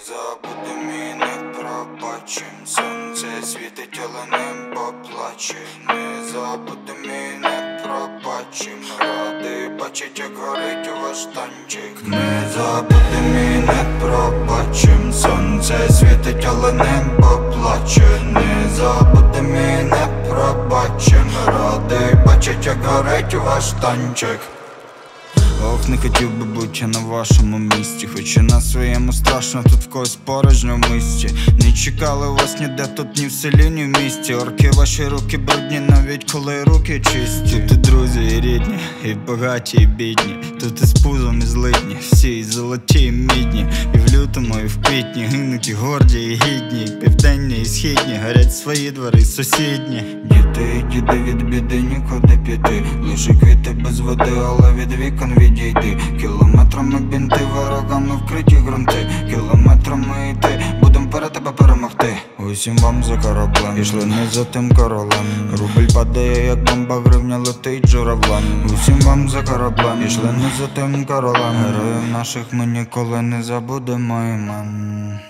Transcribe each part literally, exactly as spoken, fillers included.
забудем і не пробачим. Сонце світить, але не поплаче. Не забудем і не пробачим. Радий бачить, як горить ваш танчик. Не забудем і не пробачим. Сонце світить, але не поплаче. Не забудем і не пробачим. Радий бачить, як горить ваш танчик. Ох, не хотів би бути на вашому місці, хоч і на своєму страшно, тут в когось порожньо в місті. Не чекали вас ніде, тут ні в селі, ні в місті. Орки, ваші руки брудні, навіть коли руки чисті. Тут і друзі, і рідні, і багаті, і бідні. Тут і з пузом, і злидні, всі і золоті, і мідні. І в лютому, і в квітні гинуть і горді, і гідні. Південні і східні, горять свої двори сусідні. Діти і діди, від біди нікуди піти. Лише квіти без води, але від вікон відійди. Кілометрами бінти, ворогами вкриті ґрунти. Кілометрами йти, будем перед тебе перемогти. Усім вам за кораблем, пішли не за тим королем. Рубль падає, як бомба, гривня летить журавлем. Усім вам за кораблем, пішли не за тим королем. Героїв наших ми ніколи не забудемо імен.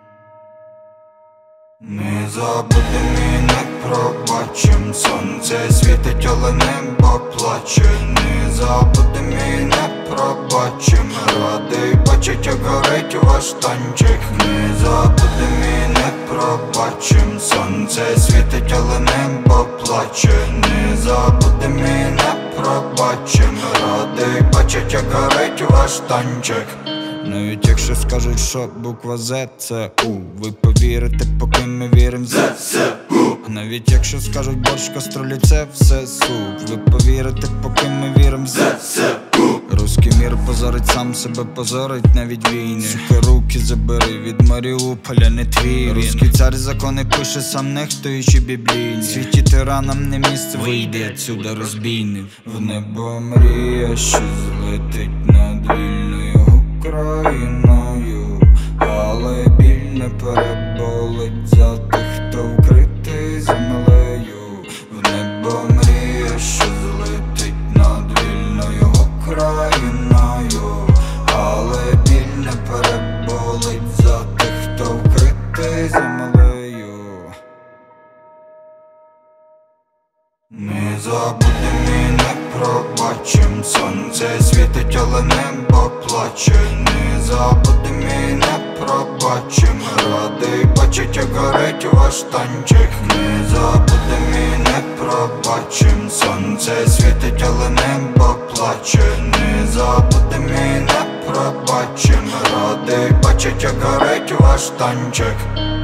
Не забудем і не пробачим. Сонце світить, але небо плаче. Не забудем і не пробачим. Радий бачить, як горить ваш танчик. Не забудем і не пробачим. Сонце світить, але небо плаче. Не забудем і не пробачим. Радий бачить, як горить ваш танчик. Навіть якщо скажуть, що буква З це У, ви повірите, поки ми вірим в ЗСУ. Навіть якщо скажуть борщ, каструлі це все суп, ви повірите, поки ми вірим в ЗСУ. Руський мір позорить, сам себе позорить навіть війни. Сука, руки забери, від Маріуполя не твій. Руський цар закони пише, сам нехтуючи біблійні. Світі тиранам не місце, вийди отсюда розбійник. В небо мрія, що злетить над вільною Україною, але біль не переболить за тих, хто вкритий землею. В небо мрія, що злетить над вільною Україною, але біль не переболить за тих, хто вкритий землею. Не забудем і не пробачим. Сонце світить, але небо плаче. Не забудем і не пробачим. Радий бачить, як горить ваш танчик. Не забудем і не пробачим. Сонце світить, але небо плаче. Не забудем і не пробачим. Радий бачить, як горить ваш танчик.